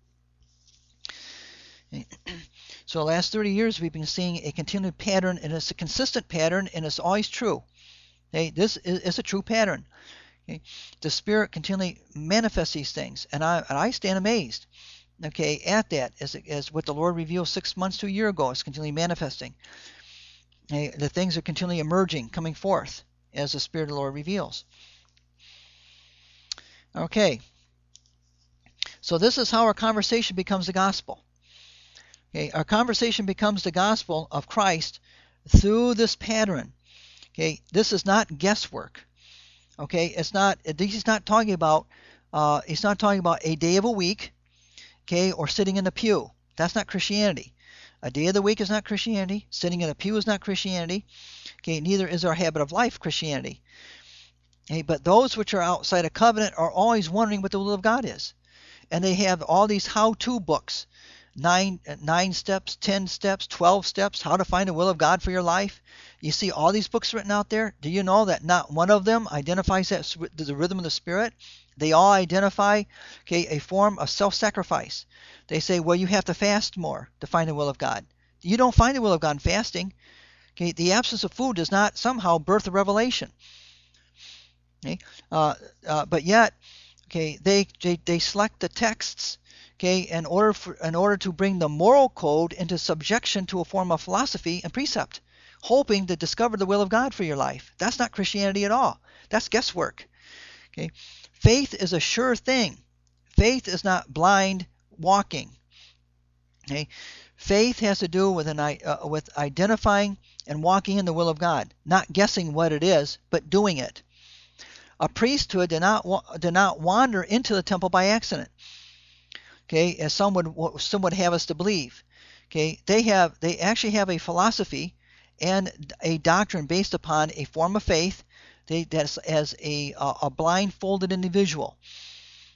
Okay. So the last thirty years we've been seeing a continued pattern, and it's a consistent pattern, and it's always true. Okay, this is, is a true pattern. Okay. The Spirit continually manifests these things, and I, and I stand amazed, okay, at that, as, as what the Lord revealed six months to a year ago is continually manifesting. Okay, the things are continually emerging, coming forth as the Spirit of the Lord reveals. Okay, so this is how our conversation becomes the gospel. Okay, our conversation becomes the gospel of Christ through this pattern. Okay, this is not guesswork. Okay, it's not. He's not talking about. Uh, he's not talking about a day of a week. Okay, or sitting in the pew. That's not Christianity. A day of the week is not Christianity. Sitting in a pew is not Christianity. Okay, neither is our habit of life Christianity. Okay, but those which are outside of covenant are always wondering what the will of God is, and they have all these how-to books. Nine, nine steps, ten steps, twelve steps, how to find the will of God for your life. You see all these books written out there. Do you know that not one of them identifies that the rhythm of the Spirit? They all identify, okay, a form of self-sacrifice. They say, well, you have to fast more to find the will of God. You don't find the will of God in fasting. Okay, the absence of food does not somehow birth a revelation. Okay, uh, uh, but yet, okay, they, they they select the texts. Okay, in order for, in order to bring the moral code into subjection to a form of philosophy and precept, hoping to discover the will of God for your life. That's not Christianity at all. That's guesswork. Okay, faith is a sure thing. Faith is not blind walking. Okay, faith has to do with an uh, with identifying and walking in the will of God, not guessing what it is, but doing it. A priesthood did not did not wander into the temple by accident. Okay, as some would some would have us to believe. Okay, they have they actually have a philosophy and a doctrine based upon a form of faith. They, that's as a a blindfolded individual.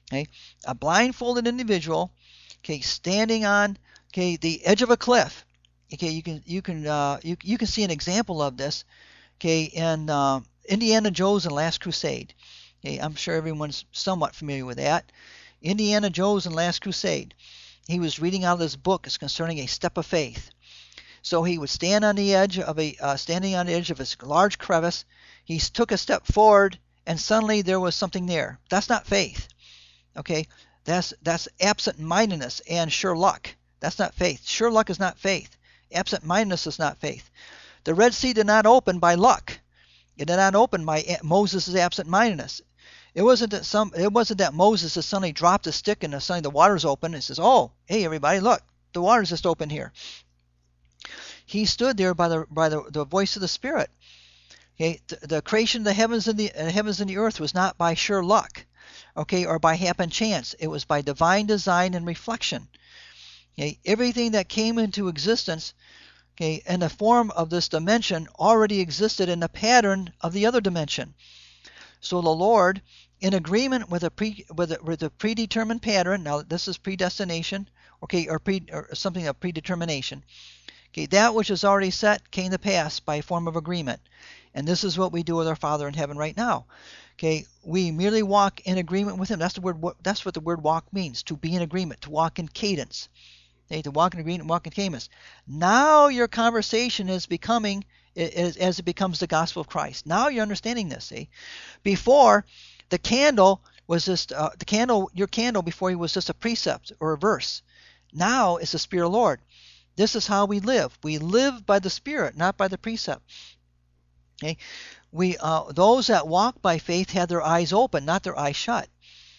Okay, a blindfolded individual, okay, standing on, okay, the edge of a cliff. Okay, you can you can uh, you you can see an example of this, okay, in uh, Indiana Jones and Last Crusade. Okay, I'm sure everyone's somewhat familiar with that. Indiana Jones and Last Crusade. He was reading out of this book. It's concerning a step of faith. So he would stand on the edge of a uh, standing on the edge of a large crevice. He took a step forward, and suddenly there was something there. That's not faith. Okay, that's that's absent-mindedness and sure luck. That's not faith. Sure luck is not faith. Absent-mindedness is not faith. The Red Sea did not open by luck. It did not open by Moses' absent-mindedness. It wasn't that some. It wasn't that Moses has suddenly dropped a stick and suddenly the water's open and says, "Oh, hey everybody, look, the water's just open here." He stood there by the by the, the voice of the Spirit. Okay, the, the creation of the heavens and the uh, heavens and the earth was not by sure luck, okay, or by happen chance. It was by divine design and reflection. Okay, everything that came into existence, okay, in the form of this dimension already existed in the pattern of the other dimension. So the Lord, in agreement with a pre with a, with a predetermined pattern. Now this is predestination, okay, or pre or something of predetermination. Okay, that which is already set came to pass by a form of agreement. And this is what we do with our Father in heaven right now. Okay, we merely walk in agreement with Him. That's the word. That's what the word walk means: to be in agreement, to walk in cadence. Okay, to walk in agreement, walk in cadence. Now your conversation is becoming, as, as it becomes the gospel of Christ. Now you're understanding this. See, before the candle was just uh, the candle. Your candle before you was just a precept or a verse. Now it's the Spirit of the Lord. This is how we live. We live by the Spirit, not by the precept. Okay, we uh, those that walk by faith had their eyes open, not their eyes shut.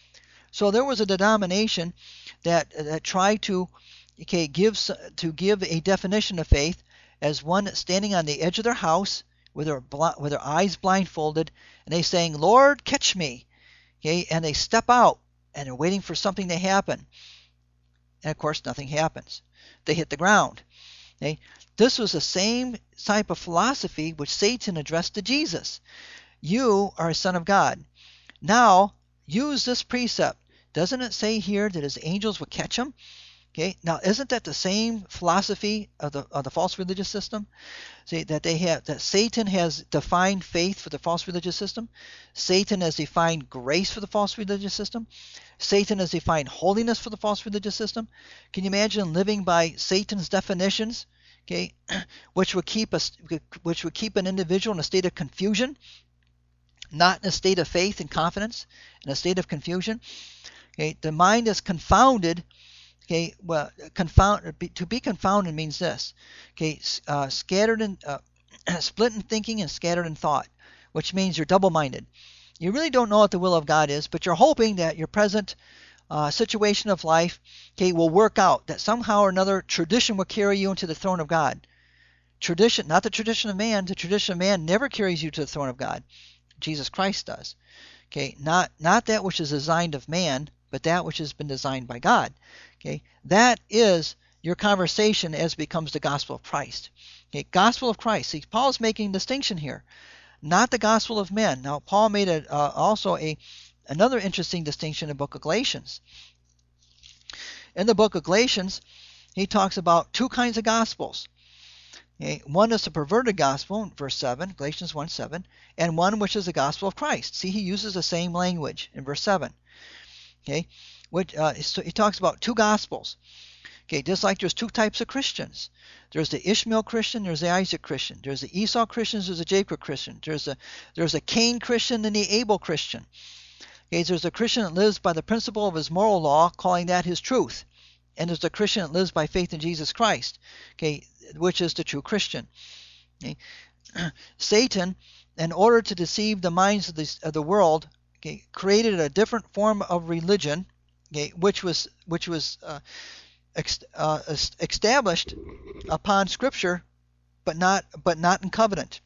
So there was a denomination that that tried to, okay, give to give a definition of faith as one standing on the edge of their house with their with their eyes blindfolded, and they saying, "Lord, catch me," okay, and they step out and they're waiting for something to happen, and of course nothing happens. They hit the ground. Okay? This was the same type of philosophy which Satan addressed to Jesus. You are a son of God. Now use this precept. Doesn't it say here that his angels would catch him? Okay. Now isn't that the same philosophy of the of the false religious system? See that they have that Satan has defined faith for the false religious system. Satan has defined grace for the false religious system. Satan has defined holiness for the false religious system. Can you imagine living by Satan's definitions? Okay, which would keep us, which would keep an individual in a state of confusion, not in a state of faith and confidence, in a state of confusion. Okay, the mind is confounded. Okay, well, confound to be confounded means this. Okay, uh, scattered in, uh, split in thinking and scattered in thought, which means you're double-minded. You really don't know what the will of God is, but you're hoping that your present uh, situation of life, okay, will work out. That somehow or another tradition will carry you into the throne of God. Tradition, not the tradition of man. The tradition of man never carries you to the throne of God. Jesus Christ does. Okay, not not that which is designed of man, but that which has been designed by God. Okay, that is your conversation as becomes the gospel of Christ. Okay, gospel of Christ. See, Paul's making a distinction here, not the gospel of men. Now, Paul made a, uh, also a another interesting distinction in the book of Galatians. In the book of Galatians, he talks about two kinds of gospels. Okay, one is the perverted gospel, in verse seven, Galatians one seven, and one which is the gospel of Christ. See, he uses the same language in verse seven. Okay, which uh, so he talks about two gospels. Okay, just like there's two types of Christians. There's the Ishmael Christian, there's the Isaac Christian. There's the Esau Christians, there's the Jacob Christian. There's a there's a Cain Christian and the Abel Christian. Okay, there's a Christian that lives by the principle of his moral law, calling that his truth. And there's a Christian that lives by faith in Jesus Christ, okay, which is the true Christian. Okay. Satan, in order to deceive the minds of the, of the world, okay, created a different form of religion, okay, which was which was uh, ex, uh, established upon Scripture, but not but not in covenant.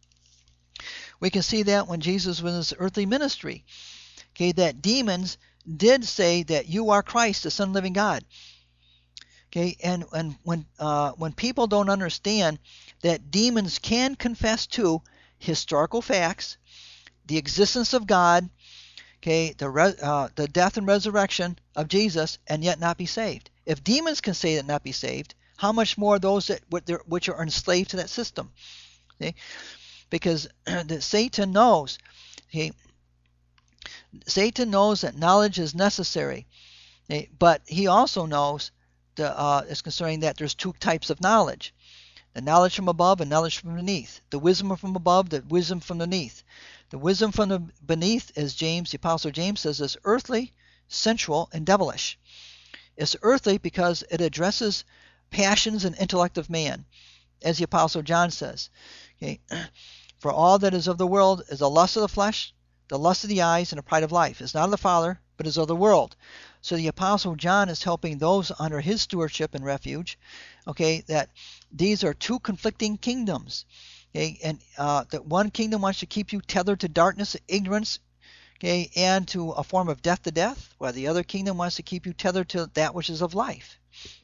We can see that when Jesus was in his earthly ministry, okay, that demons did say that you are Christ, the Son of the living God. Okay, and, and when uh, when people don't understand that demons can confess to historical facts, the existence of God, okay, the re- uh, the death and resurrection of Jesus and yet not be saved. If demons can say that not be saved, how much more those that which are enslaved to that system? Okay? Because the, Satan knows, okay, Satan knows that knowledge is necessary, okay, but he also knows the uh, is concerning that there's two types of knowledge: the knowledge from above and knowledge from beneath. The wisdom from above, the wisdom from beneath. The wisdom from the beneath, as James, the Apostle James says, is earthly, sensual, and devilish. It's earthly because it addresses passions and intellect of man, as the Apostle John says. Okay? For all that is of the world is the lust of the flesh, the lust of the eyes, and the pride of life. It's not of the Father, but is of the world. So the Apostle John is helping those under his stewardship and refuge, okay, that these are two conflicting kingdoms. Okay, and uh, that one kingdom wants to keep you tethered to darkness, ignorance, okay, and to a form of death to death, while the other kingdom wants to keep you tethered to that which is of life.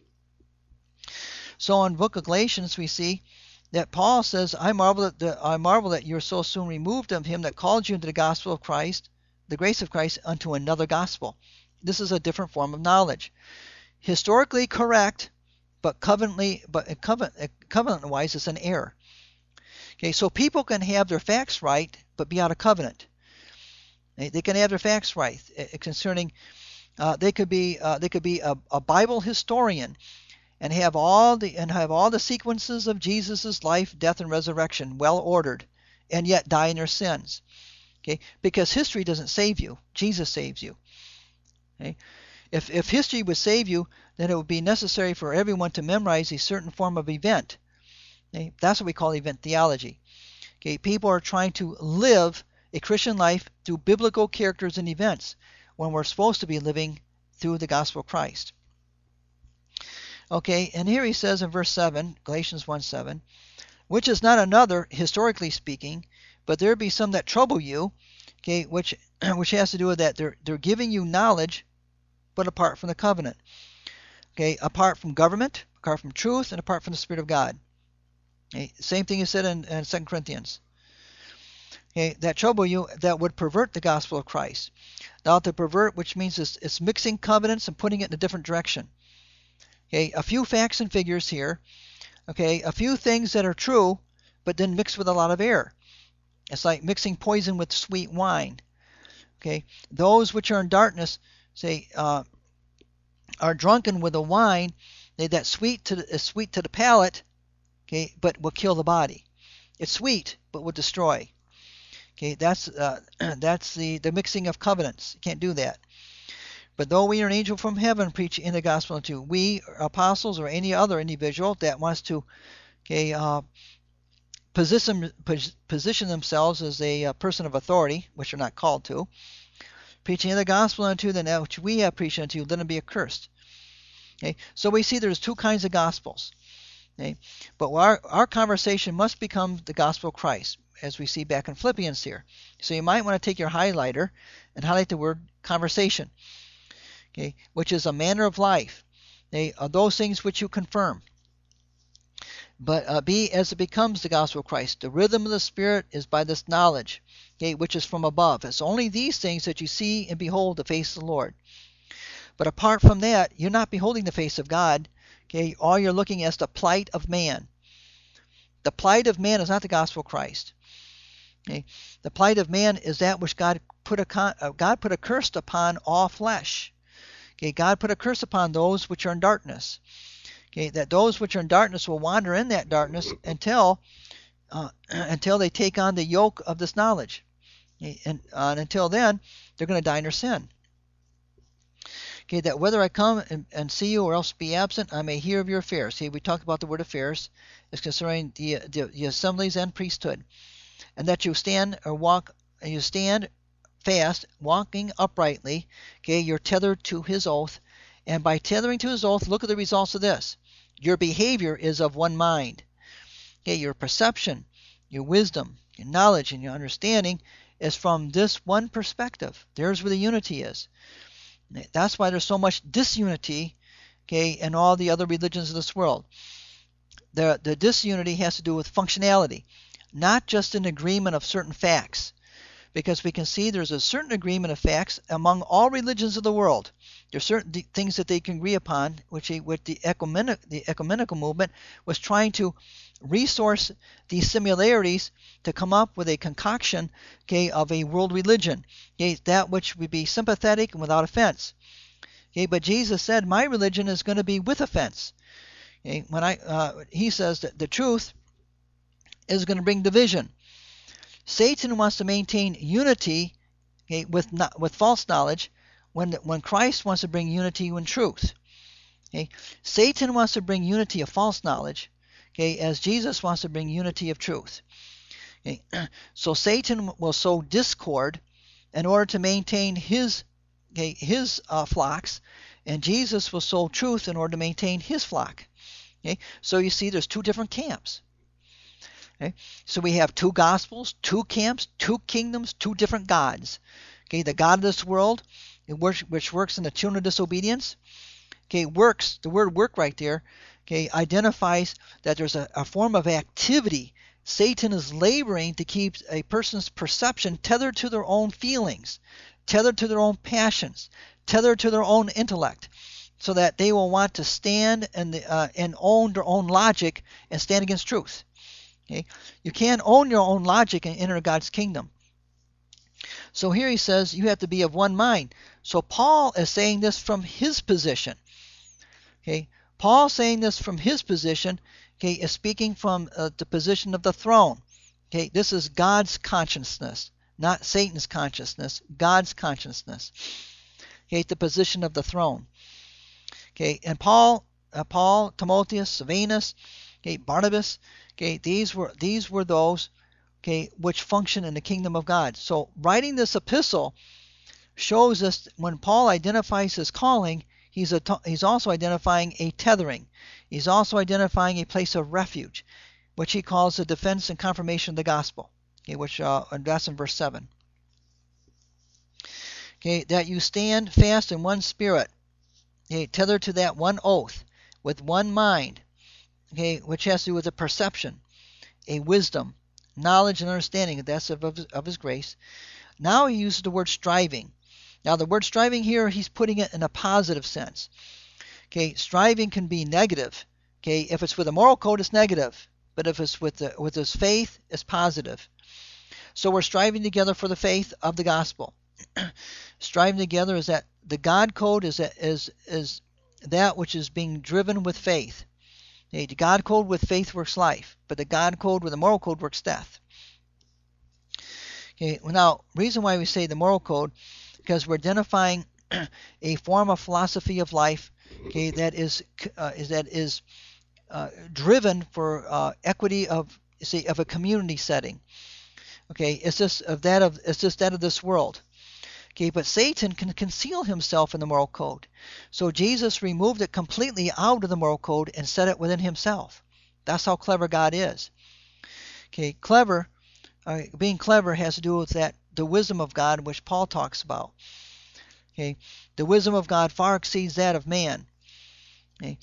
So in the book of Galatians, we see that Paul says, I marvel that the, I marvel that you're so soon removed of him that called you into the gospel of Christ, the grace of Christ, unto another gospel. This is a different form of knowledge. Historically correct, but covenantly, but covenant, covenant-wise, it's an error. Okay, so people can have their facts right, but be out of covenant. They can have their facts right concerning. Uh, they could be uh, they could be a, a Bible historian and have all the and have all the sequences of Jesus's life, death, and resurrection well ordered, and yet die in their sins. Okay, because history doesn't save you; Jesus saves you. Okay, if if history would save you, then it would be necessary for everyone to memorize a certain form of event. Okay, that's what we call event theology. Okay, people are trying to live a Christian life through biblical characters and events when we're supposed to be living through the gospel of Christ. Okay, and here he says in verse seven, Galatians one seven, which is not another, historically speaking, but there be some that trouble you, okay, which which has to do with that they're they're giving you knowledge, but apart from the covenant. Okay, apart from government, apart from truth, and apart from the Spirit of God. Okay, same thing is said in, in Second Corinthians. Okay, that trouble you, that would pervert the gospel of Christ. Now, to pervert, which means it's, it's mixing covenants and putting it in a different direction. Okay, a few facts and figures here. Okay, a few things that are true, but then mixed with a lot of error. It's like mixing poison with sweet wine. Okay, those which are in darkness, say, uh, are drunken with the wine they, that sweet to the, is sweet to the palate. Okay, but will kill the body. It's sweet, but will destroy. Okay, that's uh, that's the, the mixing of covenants. You can't do that. But though we are an angel from heaven preach in the gospel unto we apostles or any other individual that wants to, okay, uh, position position themselves as a, a person of authority, which are not called to, preaching in the gospel unto them that which we have preached unto you, let them be accursed. Okay, so we see there's two kinds of gospels. Okay? But our, our conversation must become the gospel of Christ, as we see back in Philippians here. So you might want to take your highlighter and highlight the word conversation, okay, which is a manner of life. They are those things which you confirm. But uh, be as it becomes the gospel of Christ. The rhythm of the Spirit is by this knowledge, okay, which is from above. It's only these things that you see and behold the face of the Lord. But apart from that, you're not beholding the face of God. Okay, all you're looking at is the plight of man. The plight of man is not the gospel of Christ. Okay, the plight of man is that which God put a con- uh, God put a curse upon all flesh. Okay, God put a curse upon those which are in darkness. Okay, that those which are in darkness will wander in that darkness until uh, until they take on the yoke of this knowledge. Okay, and, uh, and until then, they're going to die in their sin. Okay, that whether I come and, and see you or else be absent, I may hear of your affairs. See, we talked about the word affairs. It's concerning the, the, the assemblies and priesthood. And that you stand or walk, and you stand fast, walking uprightly. Okay, you're tethered to his oath. And by tethering to his oath, look at the results of this. Your behavior is of one mind. Okay, your perception, your wisdom, your knowledge, and your understanding is from this one perspective. There's where the unity is. That's why there's so much disunity, okay, in all the other religions of this world. The, the disunity has to do with functionality, not just an agreement of certain facts, because we can see there's a certain agreement of facts among all religions of the world. There's certain things that they can agree upon, which he, with the, ecumenic, the ecumenical movement was trying to resource these similarities to come up with a concoction, okay, of a world religion, okay, that which would be sympathetic and without offense. Okay, but Jesus said, my religion is going to be with offense. Okay, when I, uh, he says that the truth is going to bring division. Satan wants to maintain unity, okay, with not, with false knowledge, when when Christ wants to bring unity in truth. Okay, Satan wants to bring unity of false knowledge, okay, as Jesus wants to bring unity of truth. Okay, so Satan will sow discord in order to maintain his okay, his uh, flocks, and Jesus will sow truth in order to maintain his flock. Okay, so you see, there's two different camps. Okay? So we have two gospels, two camps, two kingdoms, two different gods. Okay, the God of this world, which works in the children of disobedience. Okay, works, the word work right there, okay, identifies that there's a, a form of activity. Satan is laboring to keep a person's perception tethered to their own feelings, tethered to their own passions, tethered to their own intellect, so that they will want to stand and, uh, and own their own logic and stand against truth. Okay? You can't own your own logic and enter God's kingdom. So here he says you have to be of one mind. So Paul is saying this from his position. Okay, Paul saying this from his position, okay, is speaking from uh, the position of the throne. Okay, this is God's consciousness, not Satan's consciousness, God's consciousness. Okay, the position of the throne. Okay, and Paul, uh, Paul, Timotheus, Silvanus, okay, Barnabas, okay, these were these were those, okay, which function in the kingdom of God. So writing this epistle shows us when Paul identifies his calling, he's a, he's also identifying a tethering. He's also identifying a place of refuge, which he calls the defense and confirmation of the gospel. Okay, which uh, that's in verse seven. Okay, that you stand fast in one spirit, okay, tethered to that one oath, with one mind, okay, which has to do with a perception, a wisdom, knowledge and understanding. That's of, of, of his grace. Now he uses the word striving. Now the word striving here, he's putting it in a positive sense. Okay, striving can be negative. Okay, if it's with a moral code, it's negative. But if it's with the, with his faith, it's positive. So we're striving together for the faith of the gospel. Striving together is that the God code is that, is is that which is being driven with faith. Okay, the God code with faith works life, but the God code with the moral code works death. Okay, well now, reason why we say the moral code, because we're identifying a form of philosophy of life, okay, that is uh, is that is uh, driven for uh, equity of say of a community setting. Okay, it's just of that of it's just that of this world. Okay, but Satan can conceal himself in the moral code. So Jesus removed it completely out of the moral code and set it within himself. That's how clever God is. Okay, clever, uh, being clever has to do with that the wisdom of God, which Paul talks about. Okay, the wisdom of God far exceeds that of man. Okay.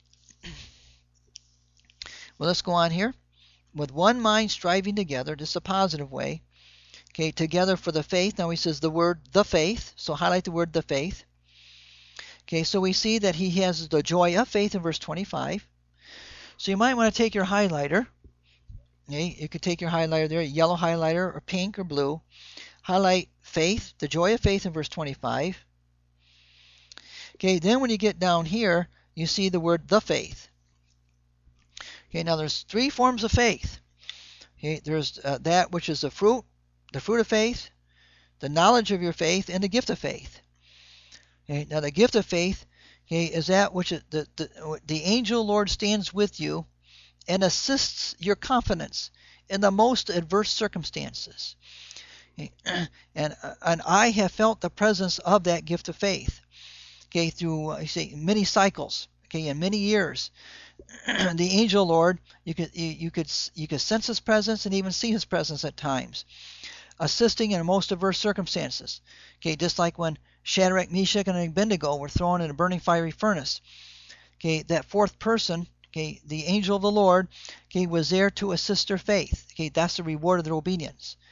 Well, let's go on here. With one mind striving together, this is a positive way. Okay, together for the faith. Now he says the word the faith. So highlight the word the faith. Okay, so we see that he has the joy of faith in verse twenty-five. So you might want to take your highlighter. Okay, you could take your highlighter there, yellow highlighter or pink or blue. Highlight faith, the joy of faith in verse twenty-five. Okay, then when you get down here, you see the word the faith. Okay, now there's three forms of faith. Okay, there's uh, that which is the fruit, the fruit of faith, the knowledge of your faith, and the gift of faith. Okay, now the gift of faith, okay, is that which is the, the, the angel Lord stands with you and assists your confidence in the most adverse circumstances. Okay, and, and I have felt the presence of that gift of faith, okay, through uh, you say many cycles, okay, in many years. The angel Lord, you could you, you could you could sense his presence and even see his presence at times, assisting in most adverse circumstances. Okay, just like when Shadrach, Meshach, and Abednego were thrown in a burning fiery furnace. Okay, that fourth person, okay, the angel of the Lord, okay, was there to assist their faith. Okay, that's the reward of their obedience.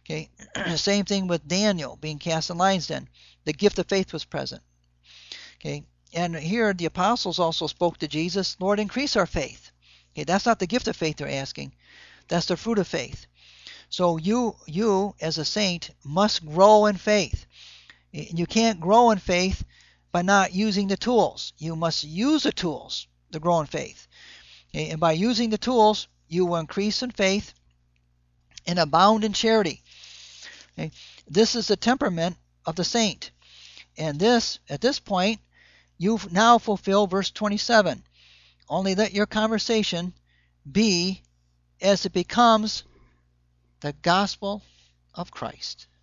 Okay, same thing with Daniel being cast in lion's den. The gift of faith was present. Okay, and here the apostles also spoke to Jesus, Lord, increase our faith. Okay, that's not the gift of faith they're asking. That's the fruit of faith. So you, you as a saint must grow in faith. You can't grow in faith by not using the tools. You must use the tools to grow in faith. Okay, and by using the tools, you will increase in faith and abound in charity. Okay, this is the temperament of the saint. And this, at this point, you now fulfill verse twenty-seven. Only let your conversation be as it becomes the gospel of Christ.